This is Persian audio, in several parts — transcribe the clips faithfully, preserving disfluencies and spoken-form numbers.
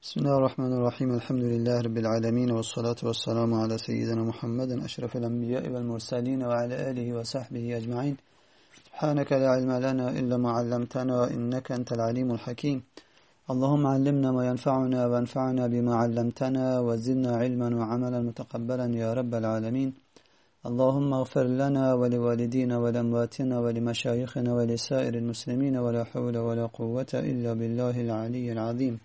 بسم الله الرحمن الرحيم الحمد لله رب العالمين والصلاة والسلام على سيدنا محمد أشرف الأنبياء والمرسلين وعلى آله وصحبه أجمعين. سبحانك لا علم لنا إلا ما علمتنا إنك أنت العليم الحكيم. اللهم علمنا ما ينفعنا وانفعنا بما علمتنا وزدنا علما وعملا متقبلا يا رب العالمين. اللهم اغفر لنا ولوالدينا ولأمواتنا ولمشايخنا ولسائر المسلمين ولا حول ولا قوة إلا بالله العلي العظيم.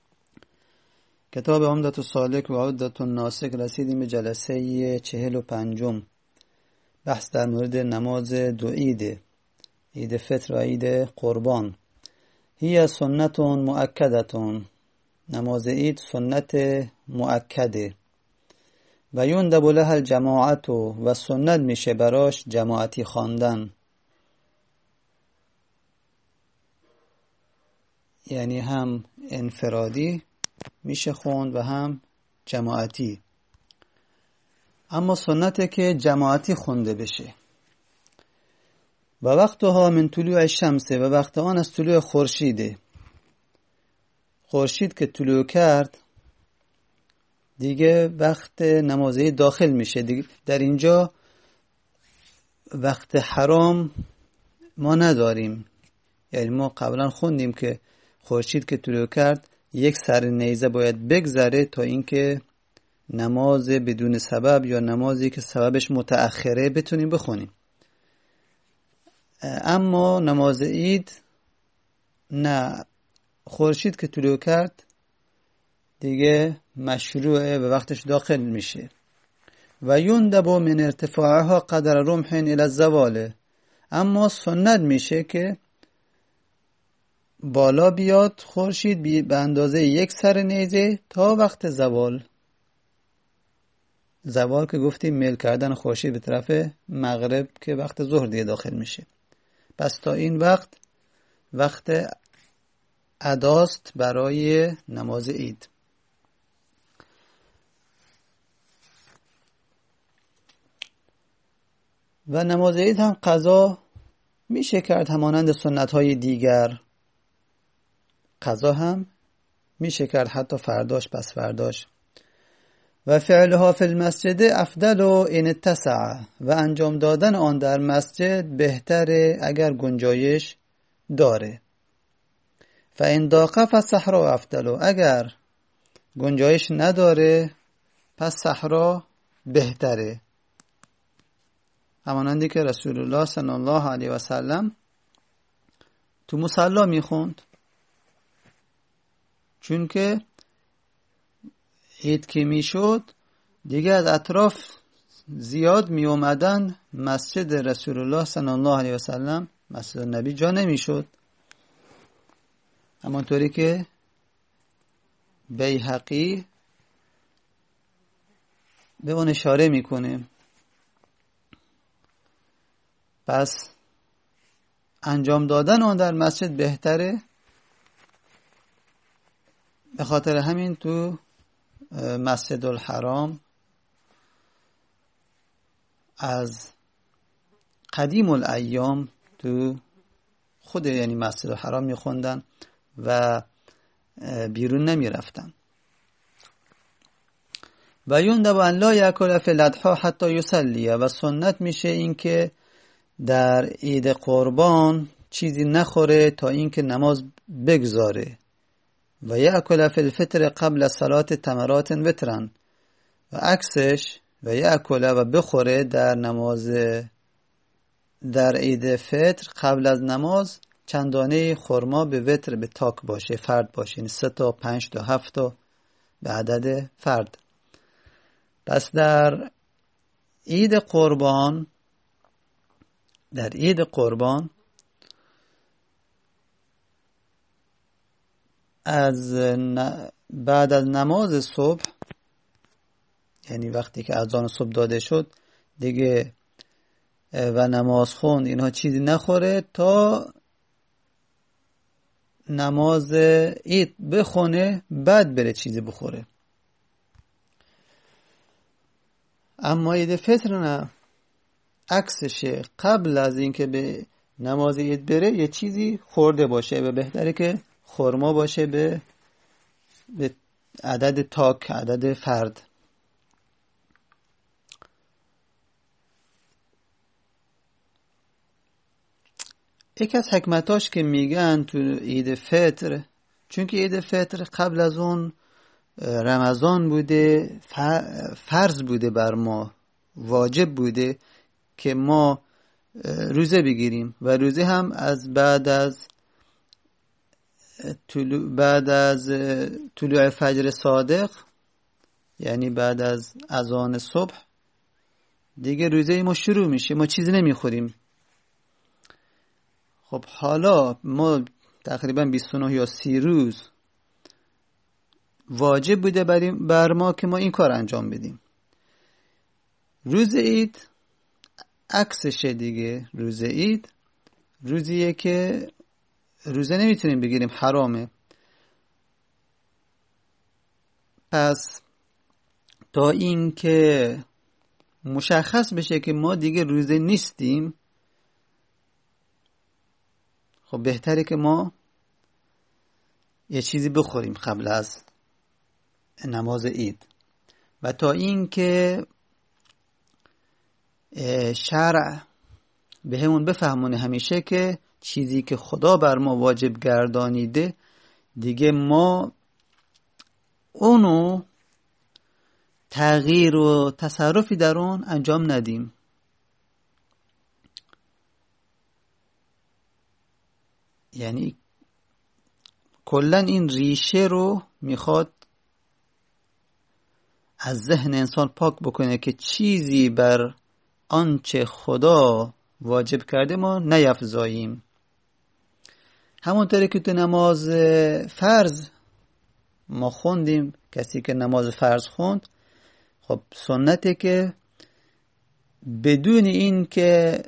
کتاب عمدة السالک و عدة الناسک رسیدیم به جلسه چهل و پنجم. بحث در مورد نماز دو عید، عید فطر و عید قربان. هی سنت مؤکدتون، نماز عید سنت مؤکده. و یندب لها الجماعت، و سنت میشه براش جماعتی خواندن، یعنی هم انفرادی میشه خوند و هم جماعتی. اما سنته که جماعتی خونده بشه. و وقتها من طلوع الشمس، و وقت آن از طلوع خورشیده. خورشید که طلوع کرد دیگه وقت نماز عید داخل میشه. دیگه در اینجا وقت حرام ما نداریم. یعنی ما قبلا خوندیم که خورشید که طلوع کرد یک سر نیزه باید بگذره تا اینکه نماز بدون سبب یا نمازی که سببش متأخره بتونیم بخونیم. اما نماز عید نه، خورشید که طلوع کرد دیگه مشروعه و وقتش داخل میشه. و یندب من ارتفاعها قدر رمح الی الزوال، اما سنت میشه که بالا بیاد خورشید به اندازه یک سر نیزه تا وقت زوال. زوال که گفتیم میل کردن خورشید به طرف مغرب که وقت ظهر دیگه داخل میشه. پس تا این وقت وقت اداست برای نماز عید. و نماز عید هم قضا میشه کرد همانند سنت های دیگر. قضا هم میشه کرد حتی فرداش پس فرداش. و فعلها فی المسجد افضل ان اتسع، و انجام دادن آن در مسجد بهتره اگر گنجایش داره. فان ضاق فالصحرا افضل، اگر گنجایش نداره پس صحرا بهتره. همانندی که رسول الله صلی الله علیه و سلم تو مصلا میخوند، چون که عید که میشد دیگه از اطراف زیاد می اومدن مسجد رسول الله صلی الله علیه و سلم، مسجد نبی جا نمیشد. همانطوری که بیهقی به اون اشاره میکنه. پس انجام دادن آن در مسجد بهتره. به خاطر همین تو مسجد الحرام از قدیم الایام تو خود یعنی مسجد الحرام میخوندن و بیرون نمی رفتن. و یندب ان لا یاکل فی الاضحی حتی یصلی، و سنت میشه این که در عید قربان چیزی نخوره تا اینکه نماز بگذاره. و یاکل فی الفطر قبل صلاة تمرات وترن، و عکسش و یاکل و بخوره در نماز در عید فطر قبل از نماز چندانه خرما به وتر به تاک باشه، فرد باشه، یعنی سه تا پنج تا هفت تا به عدد فرد. پس در عید قربان در عید قربان از ن... بعد از نماز صبح، یعنی وقتی که اذان صبح داده شد دیگه و نماز خوند اینها چیزی نخوره تا نماز عید بخونه، بعد بره چیزی بخوره. اما عید فطر نه، عکسشه. قبل از اینکه به نماز عید بره یه چیزی خورده باشه و بهتره که خرما باشه به به عدد تاک، عدد فرد. یکی از حکمتاش که میگن تو عید فطر، چون که عید فطر قبل از اون رمضان بوده، فرض بوده بر ما، واجب بوده که ما روزه بگیریم و روزه هم از بعد از طلوع بعد از طلوع فجر صادق، یعنی بعد از اذان صبح دیگه روزه ما شروع میشه، ما چیزی نمیخوریم. خب حالا ما تقریبا بیست و نه یا سی روز واجب بوده بر ما که ما این کار انجام بدیم. روز عید عکسشه دیگه. روز عید روزیه که روزه نمیتونیم بگیریم، حرامه. پس تا این که مشخص بشه که ما دیگه روزه نیستیم، خب بهتره که ما یه چیزی بخوریم قبل از نماز عید. و تا این که شرع به همون بفهمونه همیشه که چیزی که خدا بر ما واجب گردانیده دیگه ما اونو تغییر و تصرفی در اون انجام ندیم. یعنی کلن این ریشه رو میخواد از ذهن انسان پاک بکنه که چیزی بر آنچه خدا واجب کرده ما نیفزاییم. همونطوری که تو نماز فرض ما خوندیم، کسی که نماز فرض خوند، خب سنته که بدون این که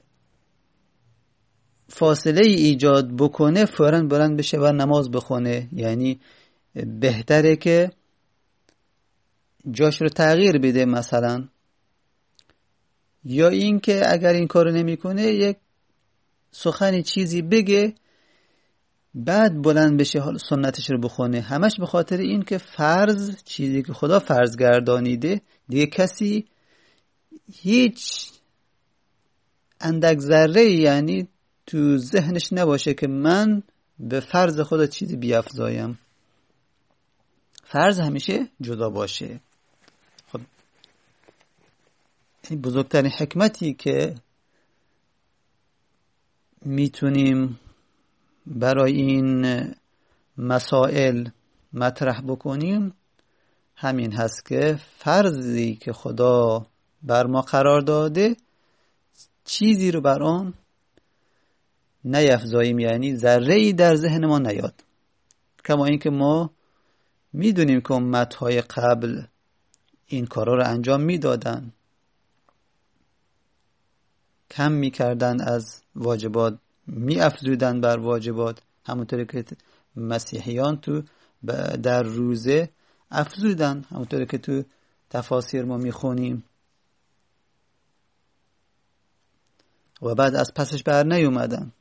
فاصله ایجاد بکنه فوراً بلند بشه و نماز بخونه. یعنی بهتره که جاش رو تغییر بده مثلا، یا این که اگر این کارو نمیکنه یک سخنی چیزی بگه بعد بلند بشه حال سنتش رو بخونه. همش به خاطر این که فرض، چیزی که خدا فرض گردانیده، دیگه کسی هیچ اندک ذره یعنی تو ذهنش نباشه که من به فرض خدا چیزی بیافزایم. فرض همیشه جدا باشه. خب این بزرگترین حکمتی که میتونیم برای این مسائل مطرح بکنیم همین هست که فرضی که خدا بر ما قرار داده چیزی رو بر آن نیفزاییم، یعنی ذره‌ای در ذهن ما نیاد. کما اینکه ما میدونیم که امتهای قبل این کارا رو انجام میدادن، کم میکردن از واجبات، میافزودن بر واجبات، همونطوری که مسیحیان تو در روزه افزودن، همونطوری که تو تفاسیر ما میخونیم و بعد از پسش بر نیومدن.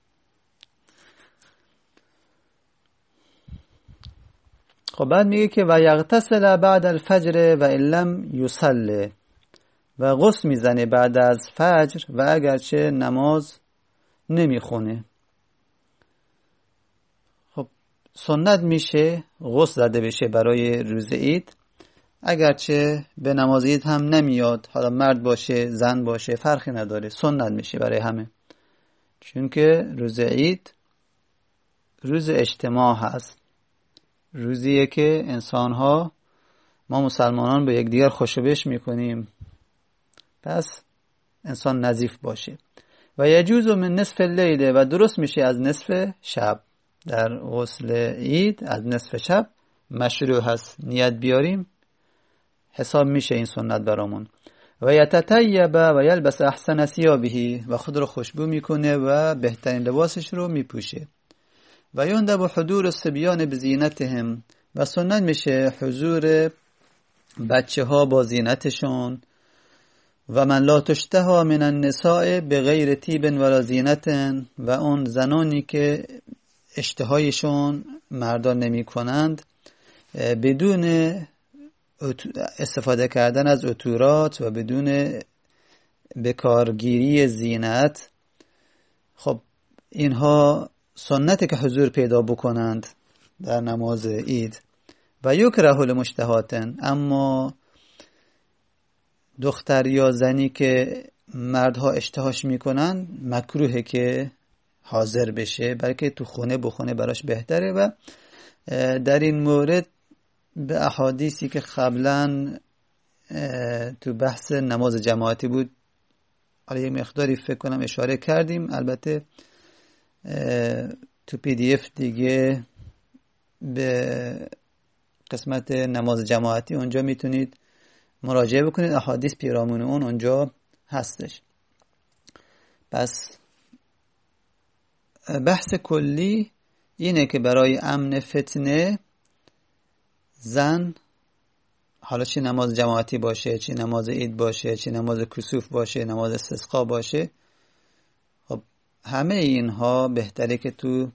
خب بعد میگه که و یغتسل بعد الفجر و ان لم یصلی، و غسل میزنه بعد از فجر و اگرچه نماز نمیخونه. خب سنت میشه غسل زده بشه برای روز عید، اگرچه به نماز عید هم نمیاد، حالا مرد باشه زن باشه فرقی نداره، سنت میشه برای همه. چون که روز عید روز اجتماع هست، روزیه که انسان‌ها، ما مسلمانان به یک دیگر خوشبش میکنیم، پس انسان نظیف باشه. و یجوز من نصف اللیل، و درست میشه از نصف شب. در غسل عید از نصف شب مشروع هست نیت بیاریم، حساب میشه این سنت برامون. و یتطیب و یلبس احسن ثیابه، و خود رو خوشبو میکنه و بهترین لباسش رو میپوشه. و یندب حضور الصبیان بزینتهم، و سنت میشه حضور بچه ها با زینتشون. و من لا تشتهى من النساء بغیر طیب ولا زینت، و اون زنانی که اشتهایشون مردان نمی کنند بدون استفاده کردن از عطورات و بدون بکارگیری زینت، خب اینها سنته که حضور پیدا بکنند در نماز عید. و یکره المشتهاتن، اما دختر یا زنی که مردها اشتهاش میکنن مکروهه که حاضر بشه، بلکه تو خونه بخونه براش بهتره. و در این مورد به احادیثی که قبلا تو بحث نماز جماعتی بود حالا یه مقداری فکر کنم اشاره کردیم، البته تو پی دی اف دیگه به قسمت نماز جماعتی اونجا میتونید مراجعه بکنید، احادیث پیرامون اون اونجا هستش. پس بحث کلی اینه که برای امن فتنه زن، حالا چه نماز جماعتی باشه، چه نماز عید باشه، چه نماز کسوف باشه، نماز استسقا باشه، خب همه اینها بهتره که تو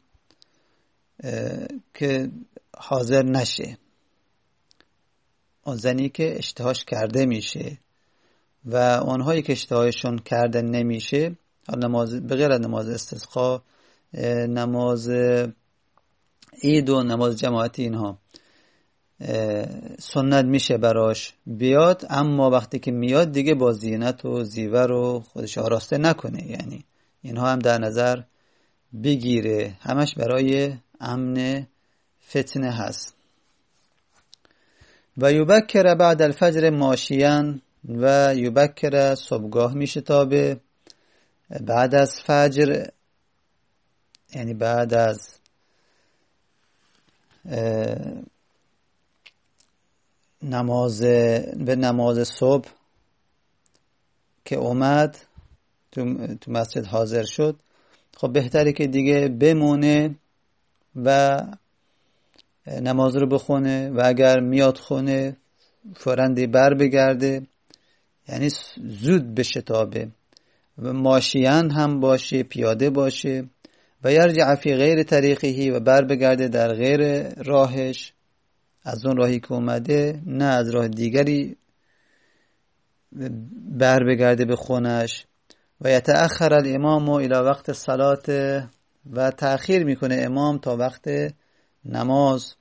که حاضر نشه. اون زنی که اشتهاش کرده میشه و اونهایی که اشتهایشون کرده نمیشه، نماز به غیر از نماز استسقا، نماز عید و نماز جماعتی، اینها سنت میشه براش بیاد، اما وقتی که میاد دیگه با زینت و زیور و خودش آراسته نکنه. یعنی اینها هم در نظر بگیره، همش برای امن فتنه هست. و یبکر بعد الفجر ماشیان، و یبکر صبحگاه میشه تابه بعد از فجر، یعنی بعد از نماز به نماز صبح که اومد تو, تو مسجد حاضر شد، خب بهتره که دیگه بمونه و نماز رو بخونه و اگر میاد خونه فوراً بر بگرده، یعنی زود بشه تابه. و ماشیان هم باشه، پیاده باشه. و یرجع فی غیر طریقه، و بر بگرده در غیر راهش، از اون راهی که اومده، نه از راه دیگری بر بگرده به خونش. و یتأخر الامام الى وقت صلات، و تأخیر میکنه امام تا وقت نماز.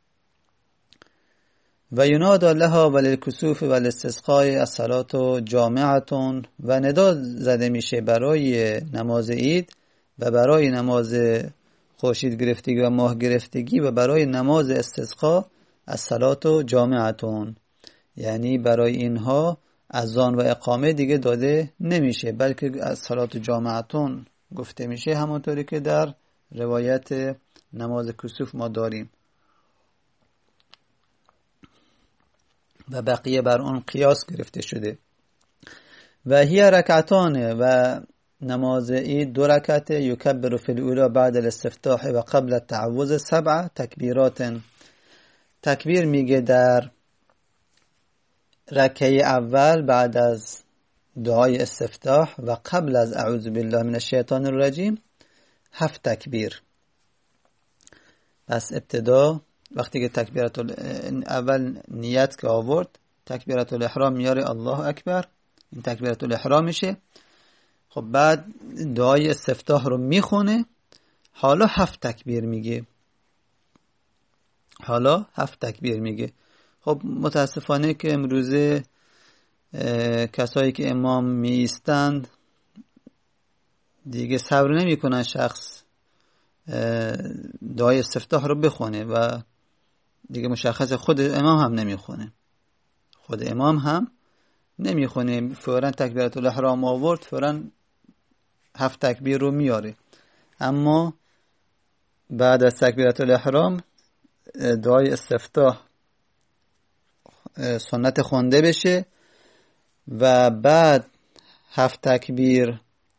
و ینادى لها وللکسوف والاستسقاء الصلاة جامعة، و ندا زده میشه برای نماز عید و برای نماز خورشید گرفتگی و ماه گرفتگی و برای نماز استسقا الصلاة جامعة، یعنی برای اینها اذان و اقامه دیگه داده نمیشه، بلکه الصلاة جامعة گفته میشه، همونطوری که در روایت نماز کسوف ما داریم. و بقیه بر اون قیاس گرفته شده. و هی رکعتان، و نماز عید دو رکعت، یکبر فی الاولی بعد الاستفتاح و قبل التعوذ سبع تکبیرات، تکبیر میگه در رکعه اول بعد از دعای استفتاح و قبل از اعوذ بالله من الشیطان الرجیم هفت تکبیر. پس ابتدا وقتی که تکبیرت اول نیت که آورد، تکبیرت الاحرام میاره الله اکبر، این تکبیرت الاحرام میشه. خب بعد دعای استفتاح رو میخونه، حالا هفت تکبیر میگه، حالا هفت تکبیر میگه. خب متاسفانه که امروزه کسایی که امام میستند دیگه صبر نمی کنن شخص دعای استفتاح رو بخونه و دیگه مشخص خود امام هم نمیخونه، خود امام هم نمیخونه، فوراً تکبیرت الاحرام آورد، فوراً هفت تکبیر رو میاره. اما بعد از تکبیرت الاحرام دعای استفتاح سنت خونده بشه و بعد هفت تکبیر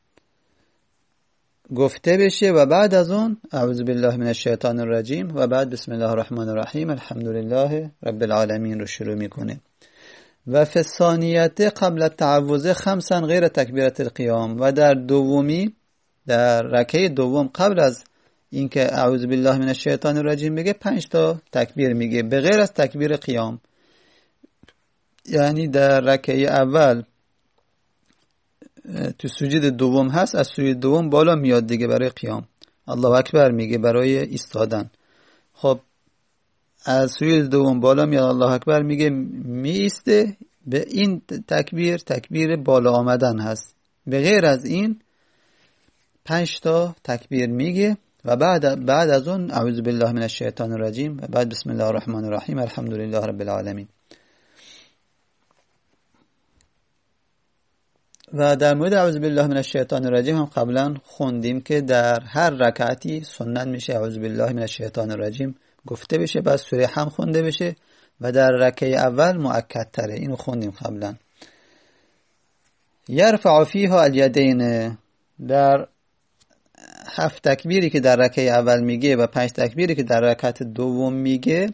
گفته بشه و بعد از اون اعوذ بالله من الشیطان الرجیم و بعد بسم الله الرحمن الرحیم الحمدلله رب العالمین رو شروع میکنه. و فی الثانیه قبل التعوذ خمسا غیر تکبیرت القیام، و در دومی در رکعه دوم قبل از اینکه اعوذ بالله من الشیطان الرجیم بگه پنج تا تکبیر میگه به غیر از تکبیر قیام. یعنی در رکعه اول تو سجود دوم هست، از سجود دوم بالا میاد دیگه برای قیام، الله اکبر میگه برای ایستادن. خب از سجود دوم بالا میاد الله اکبر میگه میسته، به این تکبیر تکبیر بالا آمدن هست. به غیر از این پنج تا تکبیر میگه و بعد بعد از اون اعوذ بالله من الشیطان الرجیم و بعد بسم الله الرحمن الرحیم الحمدلله رب العالمین. و در مورد اعوذ بالله من الشیطان الرجیم هم قبلا خوندیم که در هر رکعتی سنت میشه اعوذ بالله من الشیطان الرجیم گفته بشه، بعد سوره هم خونده بشه و در رکعه اول مؤکد تره، اینو خوندیم قبلا. یرفع فیها الیدین، در هفت تکبیری که در رکعه اول میگه و پنج تکبیری که در رکعت دوم میگه،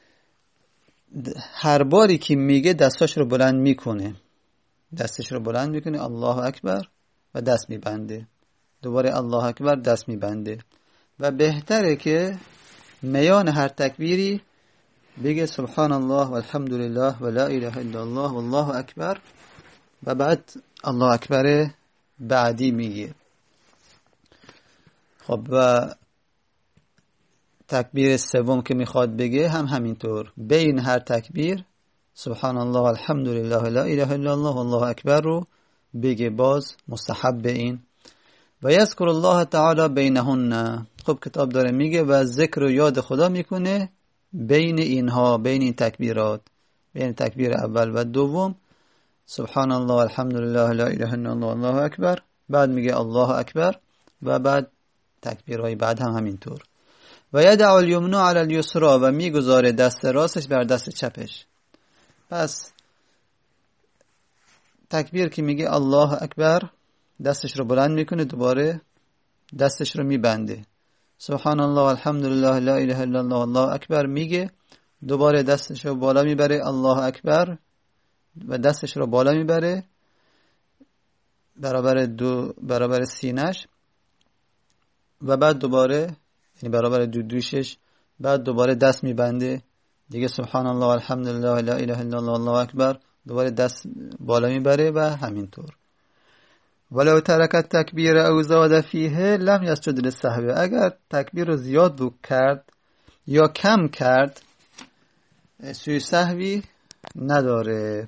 هر باری که میگه دستاش رو بلند میکنه، دستش رو بلند میکنه الله اکبر و دست میبنده، دوباره الله اکبر دست میبنده. و بهتره که میان هر تکبیری بگه سبحان الله و الحمدلله و لا اله الا الله و الله اکبر و بعد الله اکبر بعدی میگه. خب و تکبیر سوم که میخواد بگه هم همینطور، بین هر تکبیر سبحان الله و الحمدلله و لا اله الا الله و الله اکبر رو بگه، باز مستحب این. و یذکر الله تعالی بینهن، خب کتاب داره میگه و ذکر و یاد خدا میکنه بین اینها، بین این تکبیرات، بین تکبیر اول و دوم سبحان الله الحمدلله لا اله الا الله الله اکبر، بعد میگه الله اکبر و بعد تکبیرهای بعد هم همینطور. و یدع الیمنا علی الیسرا، و میگذاره دست راستش بر دست چپش. پس تکبیر که میگه الله اکبر دستش رو بلند میکنه، دوباره دستش رو میبنده، سبحان الله الحمدلله لا اله الا الله الله اکبر میگه، دوباره دستش رو بالا میبره الله اکبر و دستش رو بالا میبره برابر دو برابر سینش و بعد دوباره یعنی برابر دو دوشش، بعد دوباره دست میبنده دیگه سبحان الله الحمدلله لا اله الا الله الله اکبر، دوباره دست بالا میبره و همینطور. ولو ترکت تکبیر او زاد فیه لم یسجد للسهو، اگر تکبیر رو زیاد بود کرد یا کم کرد سوی سهوی نداره،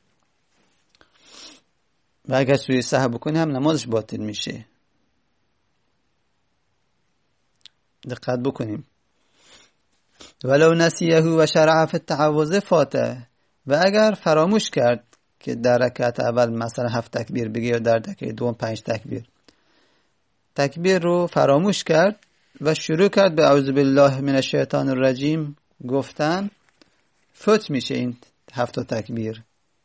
و اگر سوی سهو بکنه هم نمازش باطل میشه. دقت بکنیم. ولو نسیه و شرع فی التعوذ فاته، و اگر فراموش کرد که در رکعت اول مثلا هفت تکبیر بگه یا در رکعت دوم پنج تکبیر، تکبیر رو فراموش کرد و شروع کرد به اعوذ بالله من الشیطان الرجیم گفتن، فوت میشه این هفت تکبیر.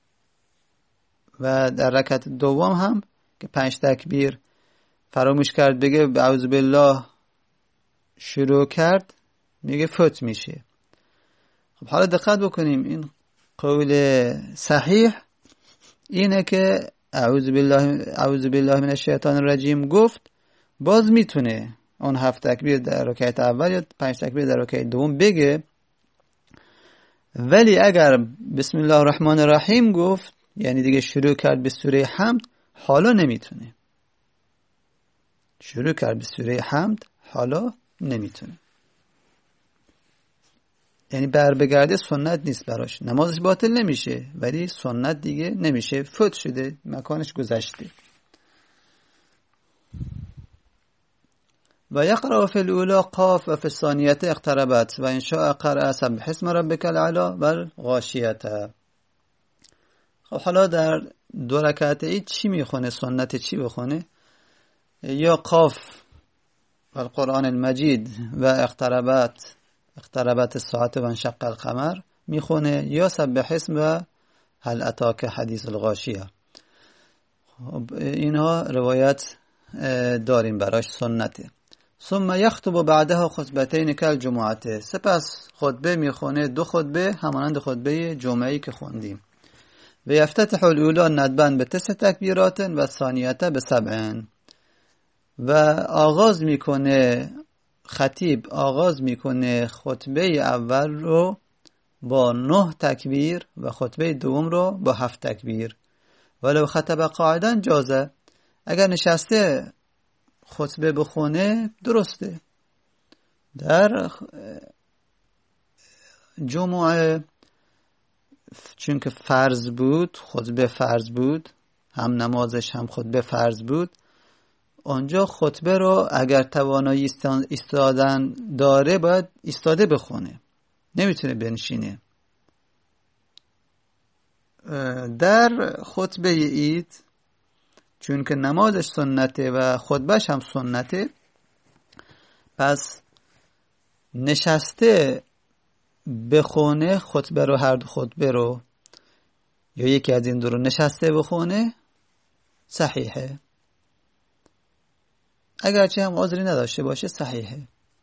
و در رکعت دوم هم که پنج تکبیر فراموش کرد بگه به اعوذ بالله شروع کرد، میگه فوت میشه. خب حالا دقت بکنیم، این قول صحیح اینه که اعوذ بالله اعوذ بالله من الشیطان الرجیم گفت، باز میتونه اون هفت تکبیر در رکعت اول یا پنج تکبیر در رکعت دوم بگه، ولی اگر بسم الله الرحمن الرحیم گفت یعنی دیگه شروع کرد به سوره حمد، حالا نمیتونه. شروع کرد به سوره حمد حالا نمیتونه، یعنی بر بگرده سنت نیست براش، نمازش باطل نمیشه ولی سنت دیگه نمیشه، فوت شده، مکانش گذشته. و یقرأ فی الاولی قاف و فی الثانیه اقتربت و ان شاء قرأ سبح اسم ربک الاعلی و الغاشیه. خب حالا در دو رکعت ای چی میخونه؟ سنت چی بخونه؟ یا قاف و القرآن المجید و اقتربت اقتربت الساعه و انشق القمر میخونه، یا سبح اسم و هل اتاک حدیث الغاشیه. خب اینها روایت داریم براش، سنته. ثم یخطب بعدها خطبتین کالجمعه، سپس خطبه میخونه، دو خطبه همانند خطبه جمعه‌ای که خوندیم. و یفتتح الاولی ندبا به تسع تکبیرات و ثانیه به سبع، و آغاز میکنه خطیب آغاز میکنه خطبه اول رو با نه تکبیر و خطبه دوم رو با هفت تکبیر. ولو خطب قاعدا جازه، اگر نشسته خطبه بخونه درسته. در جمعه چون که فرض بود، خطبه فرض بود، هم نمازش هم خطبه فرض بود، اونجا خطبه رو اگر توانایی ایستادن داره باید ایستاده بخونه، نمیتونه بنشینه. در خطبه عید چون که نمازش سنته و خطبهش هم سنته، پس نشسته بخونه خطبه رو، هر دو خطبه رو یا یکی از این دو رو نشسته بخونه صحیحه. اگرچه هم عذری نداشته باشه صحیحه.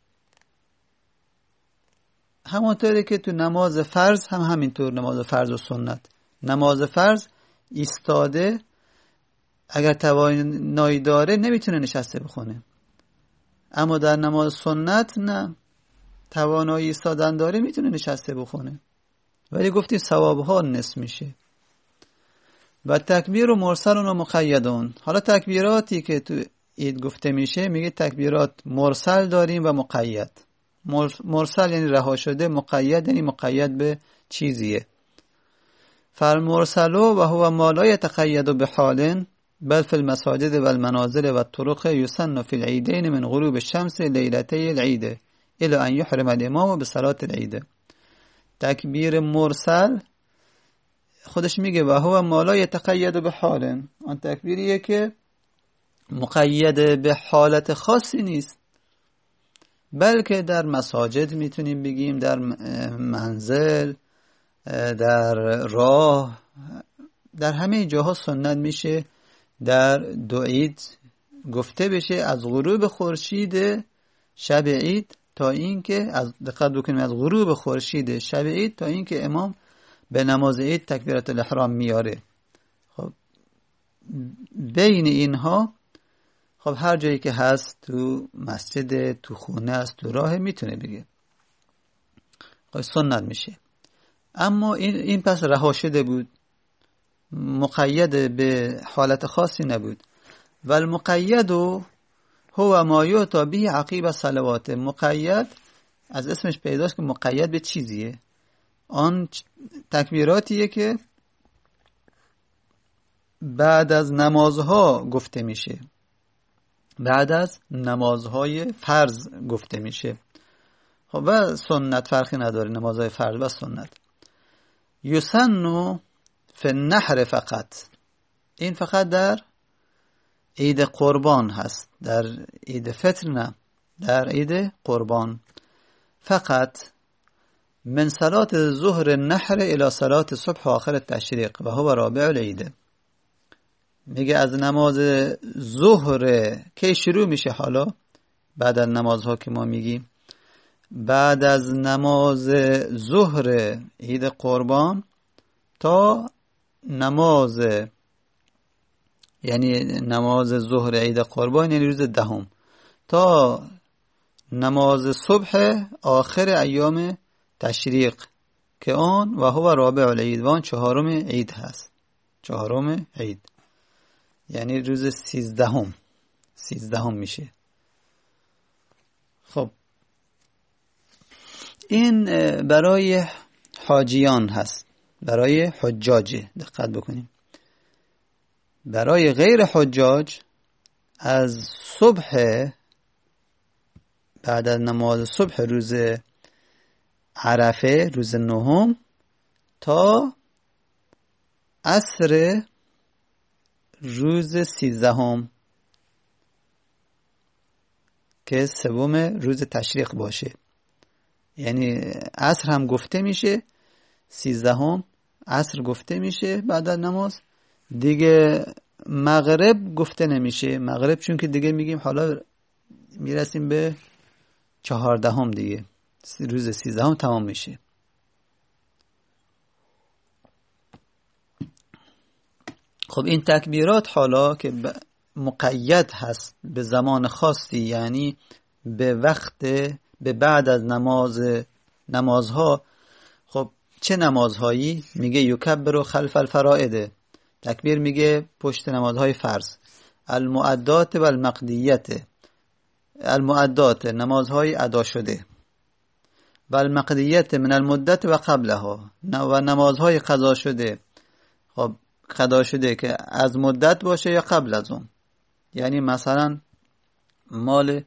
همونطوری که تو نماز فرض هم همینطور، نماز فرض و سنت. نماز فرض ایستاده اگر توانایی داره نمیتونه نشسته بخونه، اما در نماز سنت نه، توانایی ایستادن داره میتونه نشسته بخونه، ولی گفتیم ثوابها نصف میشه. و تکبیر و مرسل و مقیدون. حالا تکبیراتی که تو عید گفته میشه میگه تکبیرات مرسل داریم و مقید. مرسل یعنی رها شده، مقید یعنی مقید به چیزیه. فالمرسل و هو ما لا يتقید بحال بل في المساجد والمنازل والطرق يسن في العيدين من غروب الشمس ليلتي العيد الى ان يحرم الامام بصلاة العيد. تکبیر مرسل خودش میگه و هو ما لا يتقید بحال، آن تکبیریه که مقید به حالت خاصی نیست، بلکه در مساجد میتونیم بگیم، در منزل، در راه، در همه جاها سنت میشه در دو عید گفته بشه از غروب خورشید شب عید تا اینکه از دقت بکنیم از غروب خورشید شب عید تا اینکه امام به نماز عید تکبیرات الاحرام میاره. خب بین اینها خب هر جایی که هست، تو مسجد، تو خونه است، تو راه، میتونه بگه، خب سنت میشه. اما این این پس رها شده بود، مقید به حالت خاصی نبود. و المقید هو ما یعطی به عقیب صلوات. مقید از اسمش پیداست که مقید به چیزیه. آن تکبیراتیه که بعد از نمازها گفته میشه، بعد از نمازهای فرض گفته میشه. خب و سنت فرقی نداره، نمازهای فرض و سنت. یسن فی النحر فقط، این فقط در عید قربان هست، در عید فطر نه، در عید قربان فقط. من صلات ظهر النحر الى صلات صبح آخر تشریق و هو رابع العید. میگه از نماز ظهر که شروع میشه، حالا بعد از نمازها که ما میگیم، بعد از نماز ظهر عید قربان تا نماز، یعنی نماز ظهر عید قربان یعنی روز دهم، تا نماز صبح آخر ایام تشریق که آن و هو رابع العید، و آن چهارم عید هست، چهارم عید یعنی روز سیزدهم، سیزدهم میشه. خب این برای حاجیان هست، برای حجاجه، دقت بکنیم. برای غیر حجاج از صبح، بعد از نماز صبح روز عرفه، روز نهم، تا عصر روز سیزدهم که سوم روز تشریق باشه، یعنی عصر هم گفته میشه، سیزدهم عصر گفته میشه بعد از نماز دیگه. مغرب گفته نمیشه، مغرب چون که دیگه میگیم حالا میرسیم به چهاردهم دیگه، روز سیزدهم تمام میشه. خب این تکبیرات حالا که مقید هست به زمان خاصی، یعنی به وقت، به بعد از نماز، نمازها، خب چه نمازهایی؟ میگه یکبر خلف الفرائض، تکبیر میگه پشت نمازهای فرض. المؤدات و المقدیت، المؤدات نمازهای ادا شده، و المقدیت من المدت و قبلها، و نمازهای قضا شده. خب قضا شده که از مدت باشه یا قبل از اون. یعنی مثلا مال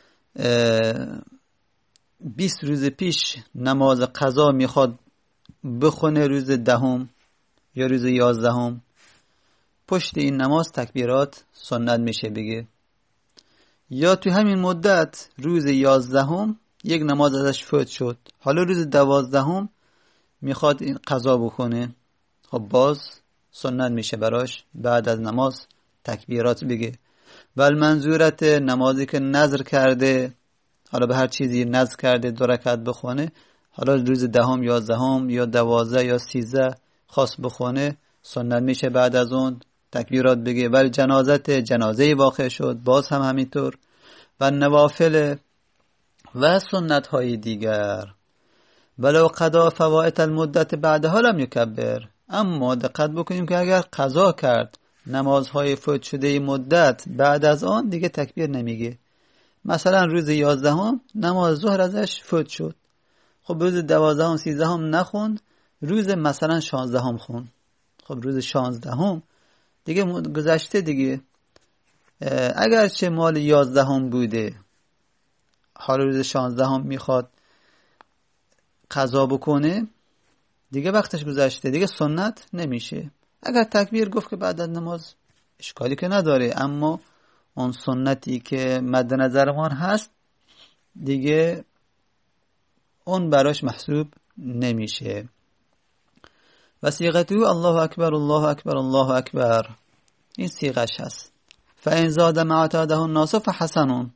بیست روز پیش نماز قضا میخواد بخونه روز دهم یا روز یازدهم، پشت این نماز تکبیرات سنت میشه بگه. یا تو همین مدت روز یازدهم یک نماز ازش فوت شد، حالا روز دوازدهم میخواد این قضا بکنه، خب باز سنت میشه براش بعد از نماز تکبیرات بگه. ول منظورت، نمازی که نذر کرده، حالا به هر چیزی نذر کرده دو رکعت بخونه، حالا روز دهم یازدهم یا دوازده یا سیزده خاص بخونه، سنت میشه بعد از اون تکبیرات بگه. ول جنازت، جنازه واقع شد، باز هم همینطور. و نوافل و سنت های دیگر. ولو قضا فوائد المدت بعدها لم یکبر، اما دقت بکنیم که اگر قضا کرد نمازهای فوت شده مدت بعد از آن، دیگه تکبیر نمیگه. مثلا روز یازدهم نماز ظهر ازش فوت شد، خب روز دوازدهم سیزدهم نخوند، روز مثلا شانزدهم خون، خب روز شانزدهم دیگه گذشته دیگه. اگر چه مال یازدهم بوده، حالا روز شانزدهم میخواد قضا بکنه، دیگه وقتش گذشته، دیگه سنت نمیشه. اگر تکبیر گفت که بعد از نماز اشکالی که نداره، اما اون سنتی که مد نظرمان هست دیگه اون براش محسوب نمیشه. و صیغته الله اکبر الله اکبر الله اکبر، این صیغش هست. فإن زاد ما اعتاده الناس فحسن،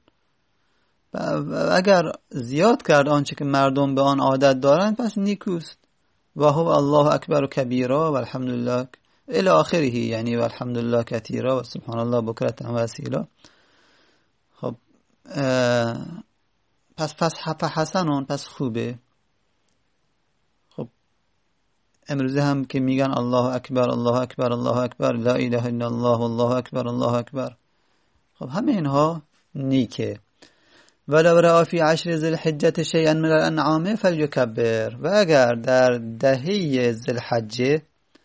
اگر زیاد کرد آنچه که مردم به آن عادت دارند پس نیکوست. و هو الله اکبر کبیرا و الحمدلله الی آخره، یعنی و الحمدلله کثیرا و سبحان الله بکرة و اصیلا. خب پس پس حسنون، پس خوبه. خب امروزه هم که میگن الله اکبر الله اکبر الله اکبر لا اله الا الله الله اکبر الله اکبر، خب همه اینها نیکه. ولو رأى في عشر ذی الحجة شیئا من الانعام فلیکبر، و اگر در دهه ذی الحجه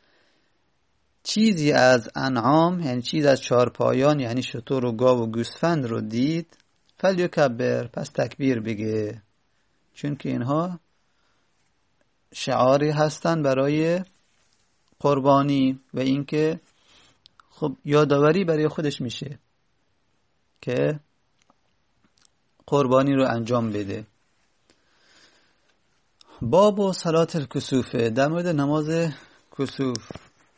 چیزی از انعام، یعنی چیز از چارپایان، یعنی شتر و گاو و گوسفند رو دید، فلیکبر، پس تکبیر بگه، چون که اینها شعاری هستن برای قربانی و اینکه خب یادآوری برای خودش میشه که قربانی رو انجام بده. باب و صلات الکسوف، در مورد نماز کسوف.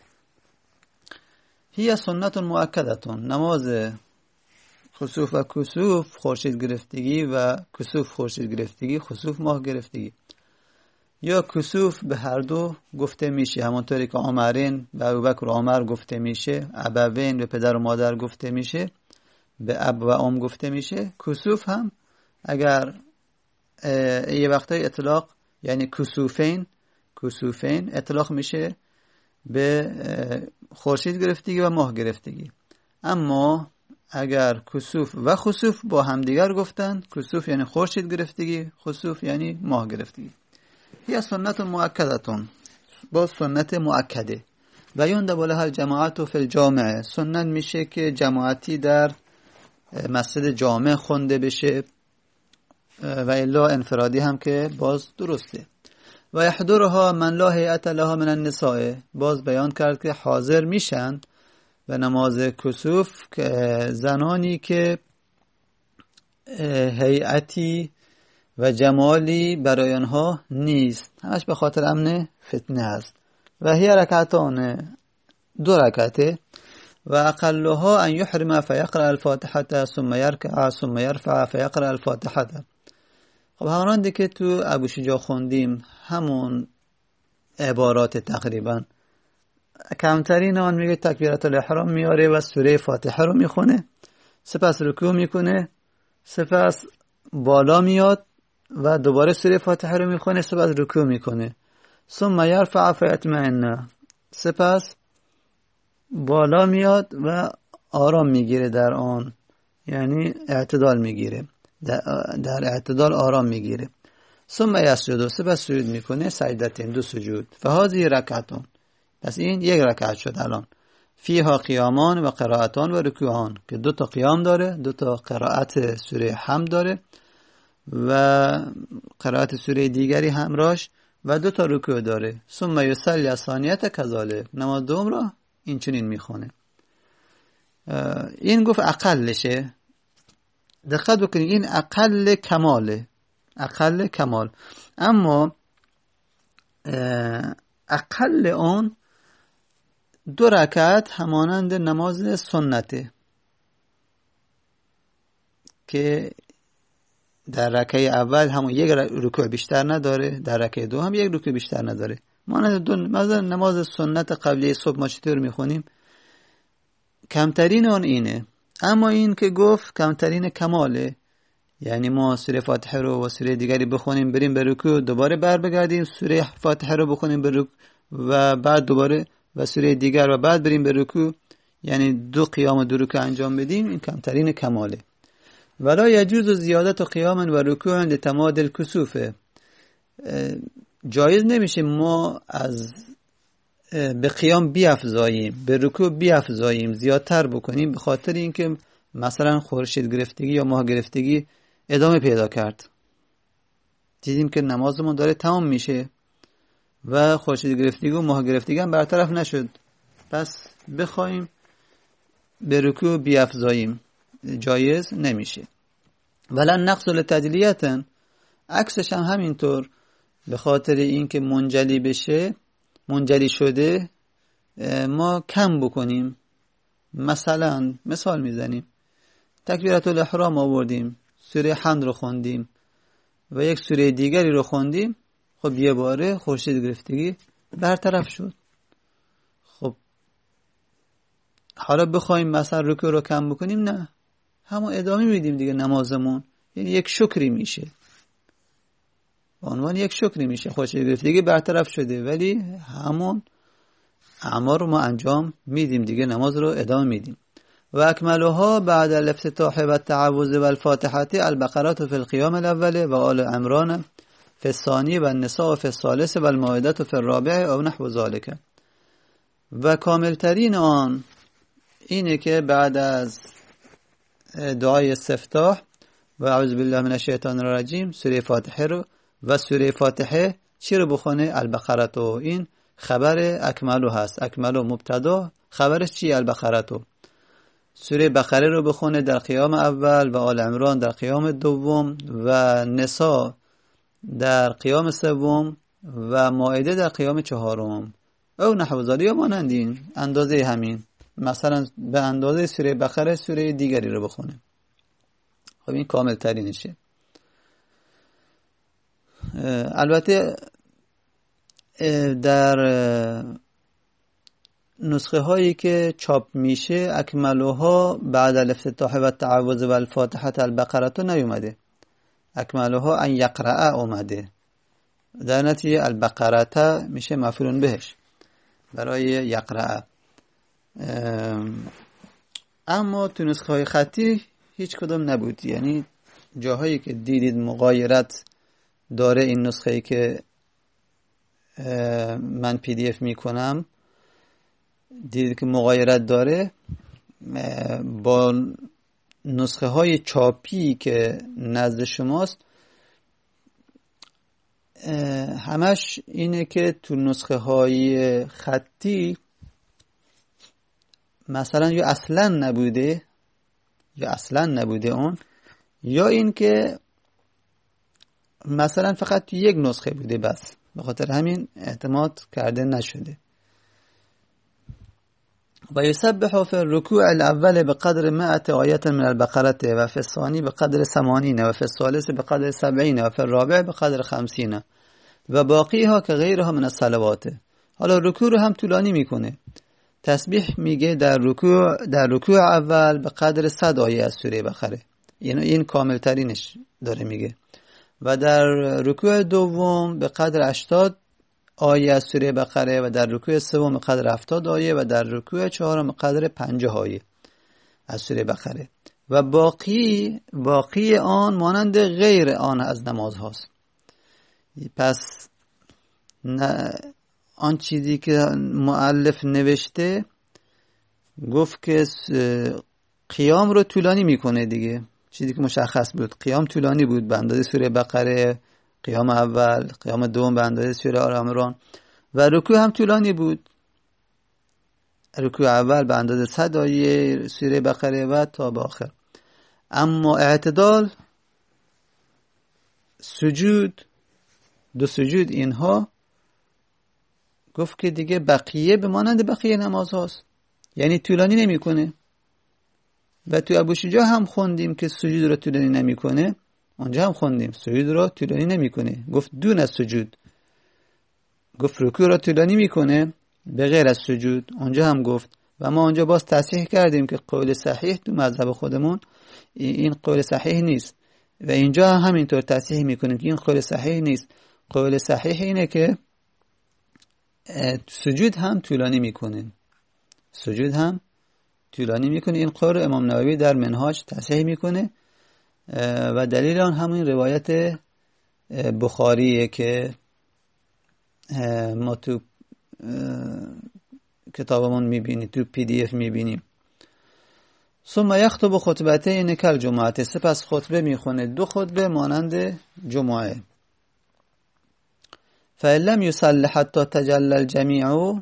هی سنت مؤکدتون، نماز خسوف و کسوف، خورشید گرفتگی و کسوف خورشید گرفتگی، خسوف ماه گرفتگی، یا کسوف به هر دو گفته میشه، همونطوری که عمرین به ابوبکر و عمر گفته میشه، ابوین به پدر و مادر گفته میشه، به اب و ام گفته میشه. کسوف هم اگر یه وقتای اطلاق، یعنی کسوفین، کسوفین اطلاق میشه به خورشید گرفتگی و ماه گرفتگی. اما اگر کسوف و خسوف با همدیگر گفتن، کسوف یعنی خورشید گرفتگی، خسوف یعنی ماه گرفتگی. یا سنت مؤکدتون، با سنت مؤکده. و یندب لها الجماعت فی الجامع، سنت میشه که جماعتی در مسجد جامع خونده بشه، و الا انفرادی هم که باز درسته. و یحضرها من لا هیئت لها من النساء، باز بیان کرد که حاضر میشن و نماز کسوف که زنانی که هیئتی و جمالی برای آنها نیست، همش به خاطر امن فتنه است. و هی رکعتان، دو رکعته. و اقلها ان یحرم فیقرأ الفاتحه ثم یرکع ثم یرفع فیقرأ الفاتحه. خب همانندی که تو ابو شجاع خوندیم، همون عبارات تقریبا، کمترین آن میگه تکبیرات الاحرام میاره و سوره فاتحه رو میخونه، سپس رکوع میکنه، سپس بالا میاد و دوباره سوره فاتحه رو میخونه، سپس رکوع میکنه. ثم یرفع فیطمئن، سپس بالا میاد و آرام میگیره در آن، یعنی اعتدال میگیره، در, در اعتدال آرام میگیره. ثم یسجد، سپس سجود میکنه، سجدتین، دو سجود. فهذه رکعتون، پس این یک رکعت شد الان. فیها قیامان و قرائتان و رکوعان، که دو تا قیام داره، دو تا قرائت سوره حمد داره و قرائت سوره دیگری همراهش و دو تا رکوع داره. ثم یصلی ثانیه کذالک، نماز دوم را این چنین میخونه. این گفت اقلشه، دقت بکنید این اقل کماله، اقل کمال. اما اقل اون دو رکعت همانند نماز سنته که در رکعه اول همون یک رکوع بیشتر نداره، در رکعه دو هم یک رکوع بیشتر نداره. مانند دو مثلا نماز سنت قبلی صبح ما چطور میخونیم، کمترین اون اینه. اما این که گفت کمترین کماله، یعنی ما سوره فاتحه رو و سوره دیگری بخونیم بریم به رکوع، دوباره بر بگردیم سوره فاتحه رو بخونیم به رکوع و بعد دوباره و سوره دیگر و بعد بریم به رکوع، یعنی دو قیام و دو رکوع انجام بدیم، این کمترین کماله. ولا یجوز زیادت قیام و رکوع لتماد الکسوف، جایز نمیشه ما از به قیام بیافزاییم، به رکوع بیافزاییم، زیادتر بکنیم، به خاطر اینکه مثلا خورشید گرفتگی یا ماه گرفتگی ادامه پیدا کرد، دیدیم که نمازمون داره تمام میشه و خورشید گرفتگی و ماه گرفتگی هم برطرف نشد، پس بخوایم به رکوع بیافزاییم، جایز نمیشه. ولا نقص لتجلیتن، عکسش هم همینطور، به خاطر اینکه منجلی بشه، منجلی شده ما کم بکنیم. مثلا مثال میزنیم، تکبیرت الاحرام آوردیم، سوره حمد رو خوندیم و یک سوره دیگری رو خوندیم، خب یه باره خورشید گرفتگی برطرف شد. خب حالا بخوایم مثلا رکوع رو کم بکنیم، نه، همون ادامه میدیم دیگه نمازمون، یعنی یک شکری میشه، به عنوان یک شکری میشه، خورشید گرفتگی برطرف شده ولی همون اعمال رو ما انجام میدیم دیگه، نماز رو ادامه میدیم. و اکملها بعد الافتتاح و التعوذ و الفاتحه البقره فی القیام الاول و آل عمران فی الثانی و النساء فی الثالث و المائده فی الرابع او نحو ذلك. و کاملترین آن اینه که بعد از دعای استفتاح و اعوذ بالله من الشیطان الرجیم سوره فاتحه رو و سوره فاتحه چی رو بخونه؟ البقره تو. این خبر اکملو هست، اکملو مبتدا، خبرش چی؟ البقره تو. سوره بقره رو بخونه در قیام اول و آل عمران در قیام دوم و نساء در قیام سوم و مائده در قیام چهارم او نحو ذالک، یا مانندین اندازه همین، مثلا به اندازه سوره بقره سوره دیگری رو بخونه. خب این کامل ترینشه. البته در نسخه هایی که چاپ میشه اکملوها بعد الافتتاح و التعوذ و الفاتحه البقره تو نیومده، اکملوها ان یقرأ اومده، در نتیجه البقره میشه مفعول بهش برای یقرأ. اما تو نسخه های خطی هیچ کدام نبود، یعنی جاهایی که دیدید مغایرت داره این نسخه ای که من پی دی اف میکنم، دیدید که مغایرت داره با نسخه های چاپی که نزد شماست، همش اینه که تو نسخه های خطی مثلا یا اصلا نبوده یا اصلا نبوده اون، یا این که مثلا فقط تو یک نسخه بوده بس، به خاطر همین اعتماد کرده نشده. و یسبح فی الرکوع الاول بقدر مئة آیه من البقره و فی الثانی بقدر ثمانین و فی الثالث بقدر سبعین و فی الرابع بقدر خمسین و باقیها که غیرها من الصلوات. حالا رکوع رو هم طولانی میکنه، تسبیح میگه در رکوع در رکوع اول به قدر صد آیه از سوره بقره، یعنی این کامل ترینش داره میگه، و در رکوع دوم به قدر هشتاد آیه از سوره بقره و در رکوع سوم قدر هفتاد آیه و در رکوع چهارم قدر پنجاه آیه از سوره بقره و باقی باقی آن مانند غیر آن از نماز هاست. پس نه آن چیزی که مؤلف نوشته گفت که قیام رو طولانی میکنه دیگه، چیزی که مشخص بود قیام طولانی بود به اندازه سوره بقره، قیام اول، قیام دوم به اندازه سوره آل عمران و رکوع هم طولانی بود، رکوع اول به اندازه صد آیه سوره بقره و تا به آخر. اما اعتدال، سجود، دو سجود، اینها گفت که دیگه بقیه به مانند بقیه نماز هاست، یعنی طولانی نمی کنه. و تو ابو شجاع هم خوندیم که سجود رو طولانی نمی کنه، آنجا هم خوندیم سجود رو طولانی نمی کنه، گفت دون از سجود، گفت رکوع رو طولانی می کنه به غیر از سجود، آنجا هم گفت. و ما آنجا باز تصحیح کردیم که قول صحیح تو مذهب خودمون این قول صحیح نیست و اینجا هم همینطور تصحیح می کنیم که این قول صحیح نیست. قول صحیح اینه که سجود هم طولانی می کنین، سجود هم طولانی میکنه. این قول امام نووی در منهاج تصحیح میکنه و دلیل آن همین روایت بخاریه که ما تو کتابمون میبینیم، تو پی دی اف میبینیم. ثم یخطب خطبتین کل جمعه، سپس خطبه میخونه دو خطبه مانند جمعه. فإن لم يصل حتى تجلى الجميع،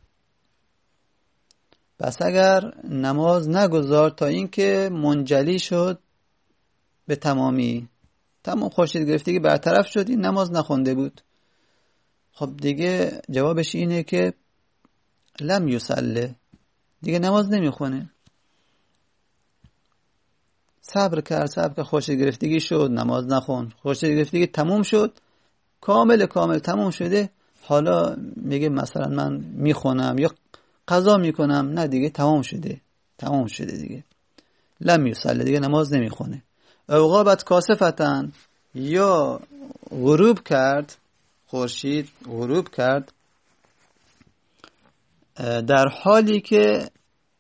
پس اگر نماز نگذار تا اینکه منجلی شد به تمامی، تمام خورشید گرفتگی برطرف شد، این نماز نخونده بود، خب دیگه جوابش اینه که لم یصلی، دیگه نماز نمیخونه. صبر کرد، صبر کرد، خورشید گرفتگی شد، نماز نخون، خورشید گرفتگی تموم شد، کامل کامل تموم شده، حالا میگه مثلا من میخونم یا قضا میکنم، نه دیگه تمام شده، تمام شده دیگه. لم یصلی، دیگه نماز نمیخونه. او غابت کاسفتن، یا غروب کرد، خورشید غروب کرد در حالی که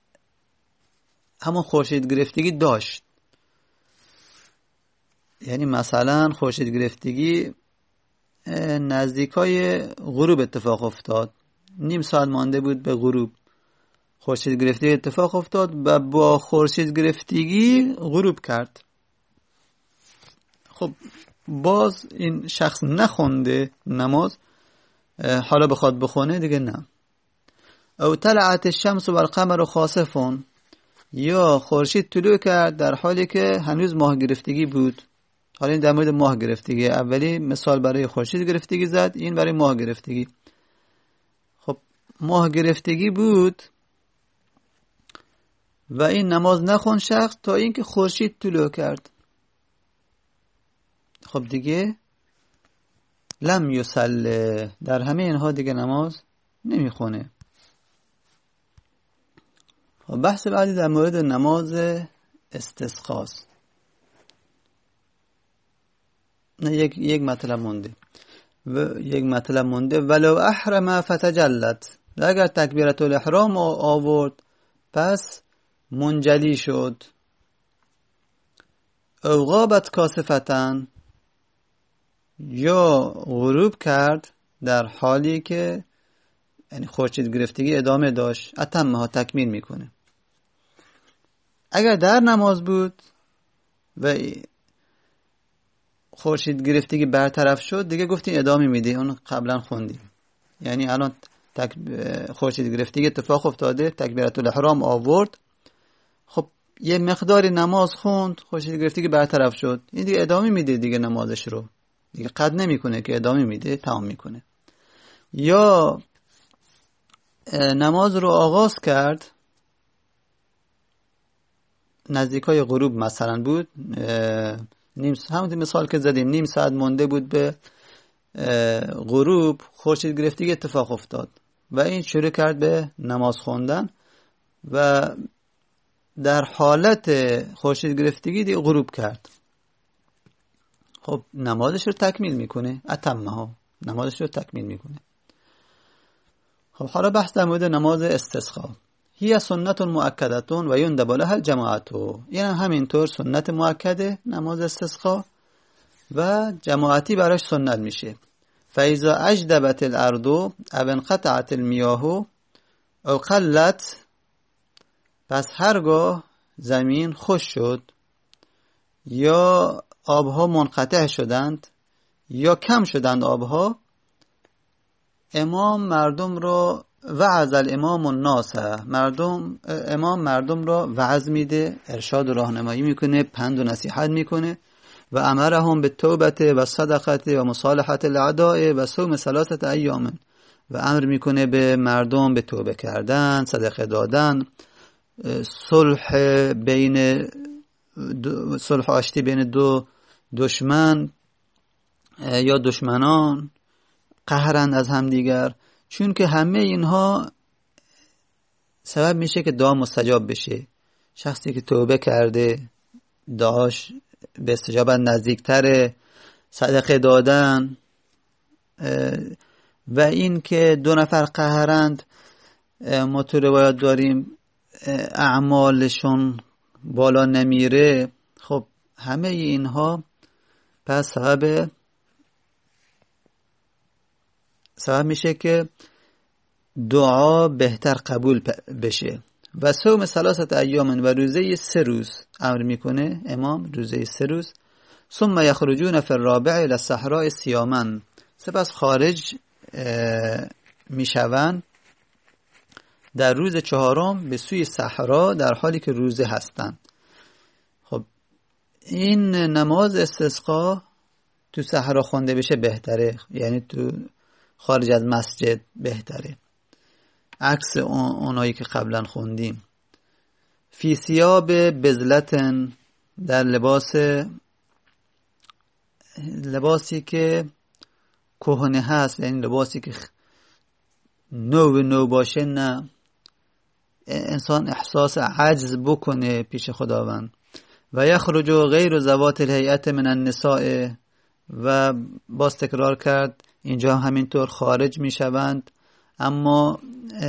همون خورشید گرفتگی داشت، یعنی مثلا خورشید گرفتگی نزدیکای غروب اتفاق افتاد، نیم ساعت مانده بود به غروب، خورشید گرفتگی اتفاق افتاد و با خورشید گرفتگی غروب کرد. خب باز این شخص نخونده نماز، حالا بخواد بخونه دیگه نه. او طلعت الشمس و القمر خاسفون، یا خورشید طلوع کرد در حالی که هنوز ماه گرفتگی بود. حالا این در مورد ماه گرفتگی، اولی مثال برای خورشید گرفتگی زد، این برای ماه گرفتگی. خب ماه گرفتگی بود و این نماز نخون شخص تا اینکه خورشید طلوع کرد، خب دیگه لم یصلی، در همه اینها دیگه نماز نمیخونه. خب بحث بعدی در مورد نماز استسقاست. نه یک یک مطلب مونده و یک مطلب مونده ولو احرم فتجلت، اگر تکبیرت الاحرام آورد پس منجلی شد. او غابت کاسفتن، یا غروب کرد در حالی که یعنی خورشید گرفتگی ادامه داشت، اتمها تکمیل میکنه. اگر در نماز بود و خورشید گرفتگی برطرف شد دیگه گفتیم ادامه میده، اون قبلا خوندیم. یعنی الان تک... خورشید گرفتگی اتفاق افتاده، تکبیرت الاحرام آورد، خب یه مقداری نماز خوند، خورشید گرفتگی برطرف شد، این دیگه ادامه میده دیگه، نمازش رو دیگه قطع نمیکنه که ادامه میده، تمام میکنه. یا نماز رو آغاز کرد نزدیکای غروب مثلا بود، نیم همون مثال که زدیم، نیم ساعت مونده بود به غروب، خورشید گرفتگی اتفاق افتاد و این شروع کرد به نماز خوندن و در حالت خورشید گرفتگی دی غروب کرد. خب نمازش رو تکمیل میکنه، اتمها نمازش رو تکمیل میکنه. خب حالا بحث در مورد نماز استسقا. هی سنت مؤکدتون و یندب لها الجماعت. این همینطور سنت مؤکده نماز استسقا و جماعتی براش سنت میشه. فاذا اجدبت الارض او انقطعت المياه او قلت، پس هرگاه زمین خشک شد یا آبها منقطع شدند یا کم شدند آبها، امام مردم را وعظ الامام الناس، مردم امام مردم را وعظ میده، ارشاد و راهنمایی میکنه، پند و نصیحت میکنه. و امرهم بالتوبه و صدقه و مصالحه الاعداء و صوم ثلاثه ایام، و امر میکنه به مردم به توبه کردن، صدقه دادن، صلح بین صلح و آشتی بین دو دشمن یا دشمنان قهرند از هم دیگر، چون که همه اینها سبب میشه که دعا مستجاب بشه. شخصی که توبه کرده دعاش به استجابت نزدیکتره، صدقه دادن و این که دو نفر قهرند، ما تو روایت داریم اعمالشون بالا نمیره. خب همه اینها پس سبب سبب میشه که دعا بهتر قبول بشه. و صوم ثلاثه ایام، و روزه سه روز امر میکنه امام، روزه سه روز. ثم یخرجون فی الرابع الى الصحراء صیاما، سپس خارج میشوند در روز چهارم به سوی صحرا در حالی که روزه هستند. خب این نماز استسقا تو صحرا خونده بشه بهتره، یعنی تو خارج از مسجد بهتره، عکس اونایی که قبلا خوندیم. فی ثیاب بزلتن، در لباس لباسی که کهنه هست، یعنی لباسی که نو نو باشه، نه انسان احساس عجز بکنه پیش خداوند. و یخرج غیر ذوات الهیئت من النساء، و باز تکرار کرد اینجا همینطور خارج می شوند اما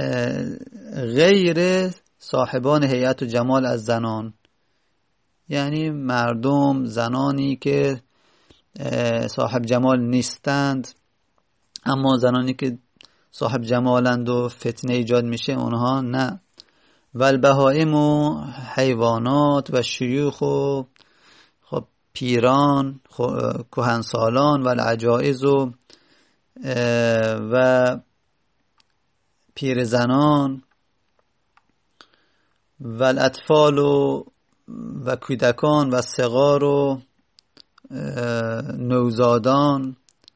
غیر صاحبان هیئت و جمال از زنان، یعنی مردم زنانی که صاحب جمال نیستند اما زنانی که صاحب جمالند و فتنه ایجاد میشه اونها نه. و البهائم و حیوانات و شیوخ و خب پیران کهنسالان و العجائز و و پیرزنان و الاطفال و و کودکان و صغار و نوزادان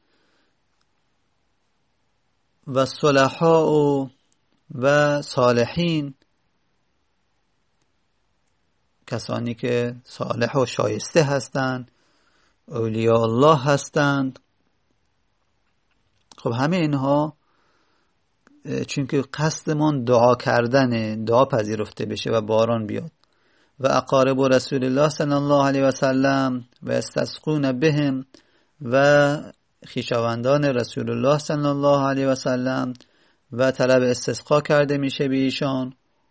و صلحاء و, و صالحین، کسانی که صالح و شایسته هستند، اولیاء الله هستند. خب همه اینها چون که قصدمون دعا کردنه، دعا پذیرفته بشه و باران بیاد. و اقارب رسول الله صلی الله علیه و سلم و استسقون بهم، و خویشاوندان رسول الله صلی الله علیه و سلم و طلب استسقا کرده میشه به ایشان.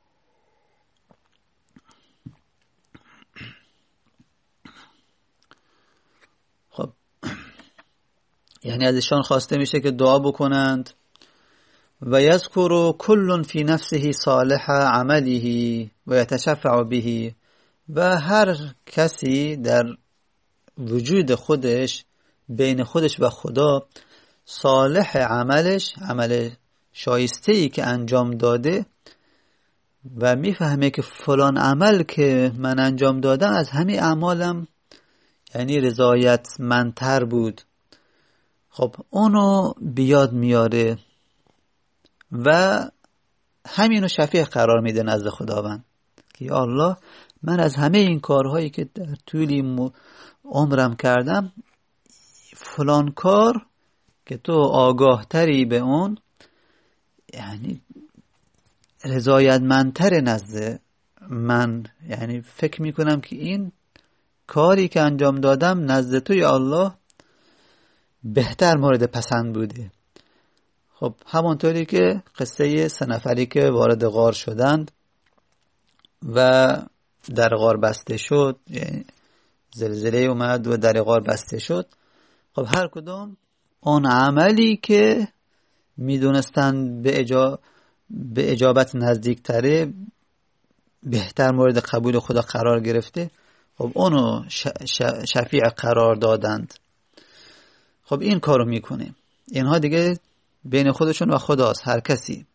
خب یعنی از ایشان خواسته میشه که دعا بکنند. و یذکر کل فی نفسه صالح عمله و یتشفع به، و هر کسی در وجود خودش بین خودش و خدا صالح عملش، عمل شایسته‌ای که انجام داده و میفهمه که فلان عمل که من انجام دادم از همه اعمالم یعنی رضایت منتر بود، خب اونو بیاد میاره و همینو شفیع قرار میده نزد خداوند که یا الله من از همه این کارهایی که در طول عمرم کردم فلان کار که تو آگاه تری به اون یعنی رضایت منتر نزد من، یعنی فکر میکنم که این کاری که انجام دادم نزد تو یا الله بهتر مورد پسند بوده. خب همانطوری که قصه سه نفری که وارد غار شدند و در غار بسته شد، یعنی زلزله اومد و در غار بسته شد، خب هر کدوم اون عملی که میدونستن به اجا به اجابت نزدیکتره، بهتر مورد قبول خدا قرار گرفته، خب اونو ش... ش... شفیع قرار دادند. خب این کارو میکنه. اینها دیگه بین خودشون و خداست، هر کسی.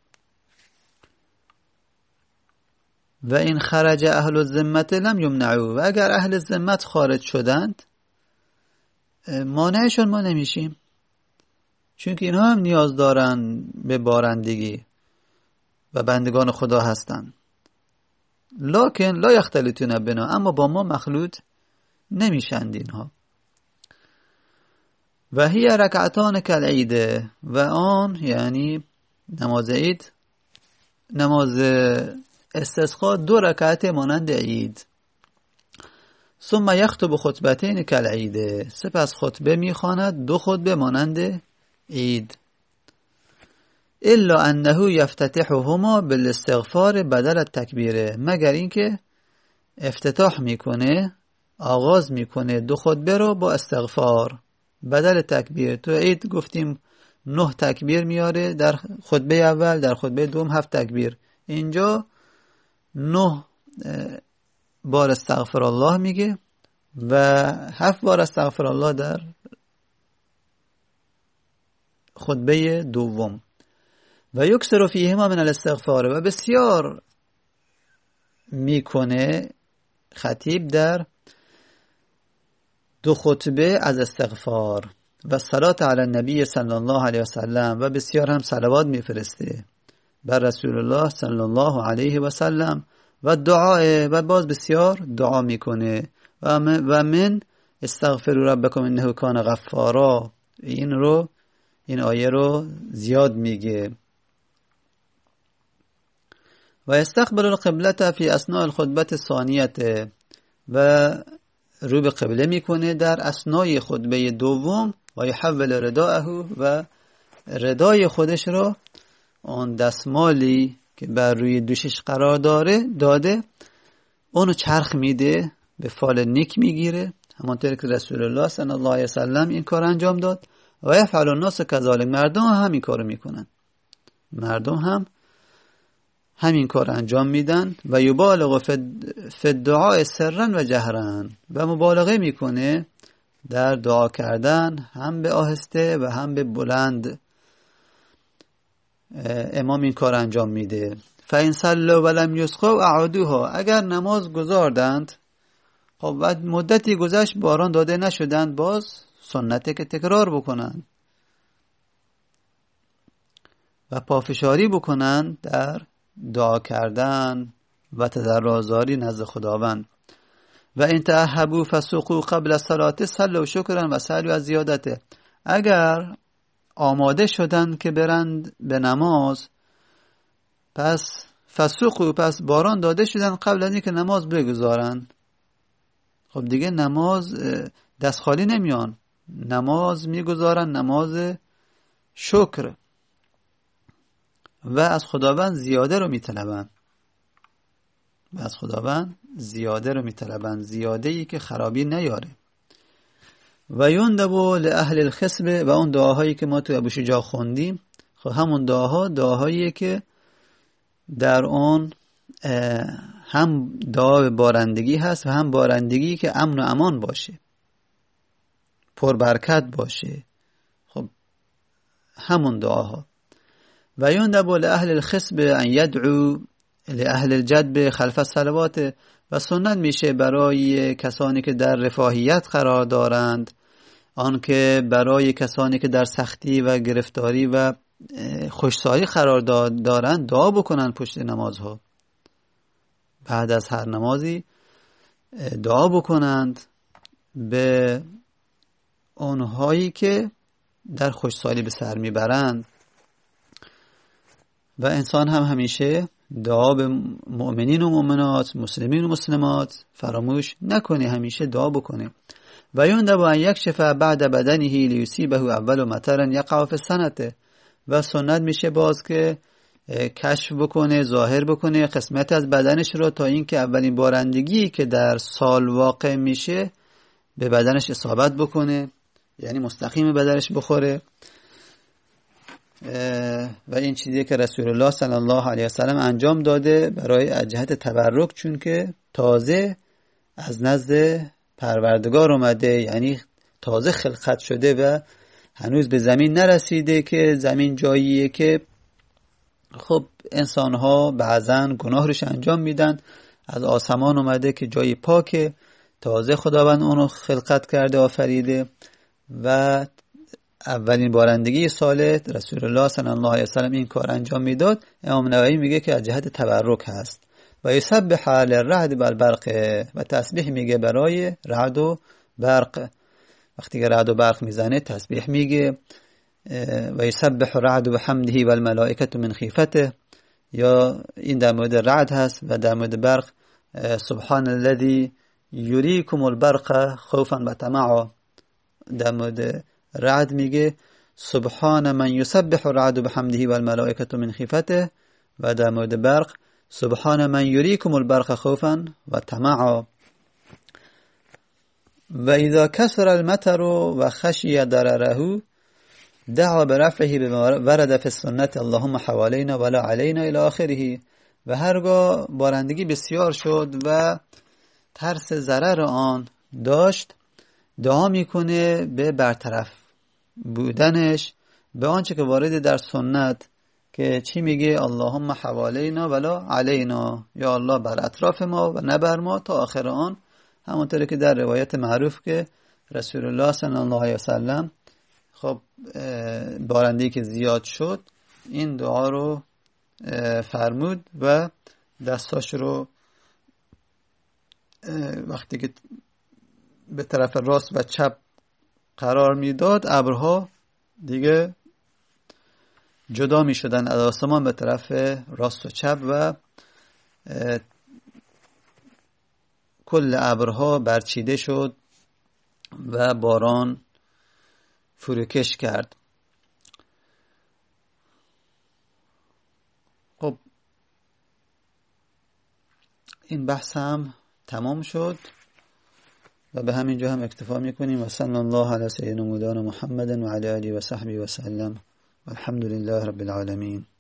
و این خرج اهل الذمت لم یمنعوا، و اگر اهل الذمت خارج شدند مانعشون ما نمیشیم، چون که اینها هم نیاز دارن به بارندگی و بندگان خدا هستن. لکن لا یختلطون بنا، اما با ما مخلوط نمیشند اینها. و هی رکعتان کالعید، و آن یعنی نماز عید، نماز استسقا دو رکعت مانند عید. ثم یخطب خطبتین کالعید، سپس خطبه میخواند دو خطبه مانند عید. الا انه یفتتحهما بالاستغفار بدل التکبیر، مگر اینکه افتتاح میکنه، آغاز میکنه دو خطبه رو با استغفار بدل تکبیر. تو عید گفتیم نه تکبیر میاره در خطبه اول، در خطبه دوم هفت تکبیر. اینجا نه بار استغفر الله میگه و هفت بار استغفر الله در خطبه دوم. و یکثر فیهما من الاستغفار، و بسیار میکنه خطیب در دو خطبه از استغفار. و صلات علی النبی صلی الله علیه و سلم، و بسیار هم صلوات میفرسته بر رسول الله صلی الله علیه و سلم. و دعا، و باز بسیار دعا میکنه. و من استغفروا ربکم انه کان غفارا، این رو این آیه رو زیاد میگه. و استقبل القبلة فی اثناء الخطبه الثانیه، و رو به قبله میکنه در اثنای خطبه دوم. و یحول رداءه، و ردای خودش رو، اون دستمالی که بر روی دوشش قرار داره داده، اونو چرخ میده، به فال نیک میگیره، همانطور که رسول الله صلی الله علیه وسلم این کار انجام داد. و یفعل الناس کذالک، مردم هم همین کارو میکنن، مردم هم همین کار انجام میدن. و یبالغ فی الدعاء سرا و جهرا، و مبالغه میکنه در دعا کردن، هم به آهسته و هم به بلند. امام این کار انجام میده. فَإِنْ صَلَّوْا وَلَمْ يُسْقُوا أَعَادُوهَا، اگر نماز گذاردند، خب بعد مدتی گذشت باران داده نشدند، باز سنته که تکرار بکنن و پافشاری بکنن در دعا کردن و تضرع‌زاری نزد خداوند. و ان تعهبوا فسوقوا قبل الصلاه صلوا شکرا و سلوا از زیادته، اگر آماده شدن که برند به نماز، پس فسوقوا، پس باران داده شدن قبل از اینکه نماز بگذارن. خب دیگه نماز دست خالی نمیان، نماز میگذارن، نماز شکر، و از خداوند زیاده رو میطلبن، و از خداوند زیاده رو میطلبن، زیاده ای که خرابی نیاره. و یندبو لأهل الخصبه، و اون دعاهایی که ما تو ابو شجاع خوندیم، خب همون دعاها دعاهایی که در اون هم دعا بارندگی هست و هم بارندگی که امن و امان باشه، پربرکت باشه. خب همون دعاها. و یندبو لأهل الخصبه ان یدعو لأهل الجدب خلف الصلوات، و سنت میشه برای کسانی که در رفاهیت قرار دارند، آنکه برای کسانی که در سختی و گرفتاری و خوشسالی قرار دارند دعا بکنند پشت نمازها. بعد از هر نمازی دعا بکنند به اونهایی که در خوشسالی به سر میبرند. و انسان هم همیشه دعا به مؤمنین و مؤمنات، مسلمین و مسلمات فراموش نکنه، همیشه دعا بکنه. و یندب ان یکشف بعد بدنه لیصیبه اول مطر یقع فی السنه، و سنت میشه باز که کشف بکنه، ظاهر بکنه قسمت از بدنش رو، تا اینکه اولین بارندگی که در سال واقع میشه به بدنش اصابت بکنه، یعنی مستقیم بدنش بخوره. و این چیزی که رسول الله صلی الله علیه و سلم انجام داده برای از جهت تبرک، چون که تازه از نزد پروردگار اومده، یعنی تازه خلقت شده و هنوز به زمین نرسیده، که زمین جاییه که خب انسان‌ها بعضن گناه روش انجام میدن. از آسمان اومده که جای پاکه، تازه خداوند اونو خلقت کرده، آفریده و اولین بارندگی ساله رسول الله صلی الله علیه و سلم این کار انجام میداد. امام نووی میگه که از جهت تبرک هست. و یسبح للرعد والبرق، و تسبیح میگه برای رعد و برق. وقتی که رعد و برق میزنه تسبیح میگه. و یسبح رعد بحمده والملائکه من خیفته، یا این در مورد رعد هست. و در مورد برق سبحان الذی یریکم البرق خوفا و طمعا. در مورد رعد میگه سبحان من یسبح الرعد بحمده والملائکه من خیفته، و در مورد برق سبحان من یریکم البرق خوفا و طمعا. و اذا کثر المطر و خشی ضرره دعا برفعه بما ورد فی السنة اللهم حوالينا ولا علينا الى آخره. و هرگاه بارندگی بسیار شد و ترس ضرر آن داشت، دعا میکنه به برطرف بودنش به آنچه که وارد در سنت، که چی میگه؟ اللهم حوالينا ولا علينا، یا الله بر اطراف ما و نه بر ما تا آخر آن. همونطوری که در روایت معروف که رسول الله صلی الله علیه و سلم خب بارندگی که زیاد شد این دعا رو فرمود و دستاش رو وقتی که به طرف راست و چپ قرار میداد، ابرها دیگه جدا می شدن از آسمان به طرف راست و چپ و کل ابرها برچیده شد و باران فروکش کرد. خب این بحث هم تمام شد و به همین جا هم اکتفا میکنیم. و صلی الله علی سیدنا مولانا محمد و علی آله و صحبه و سلم والحمد لله رب العالمین.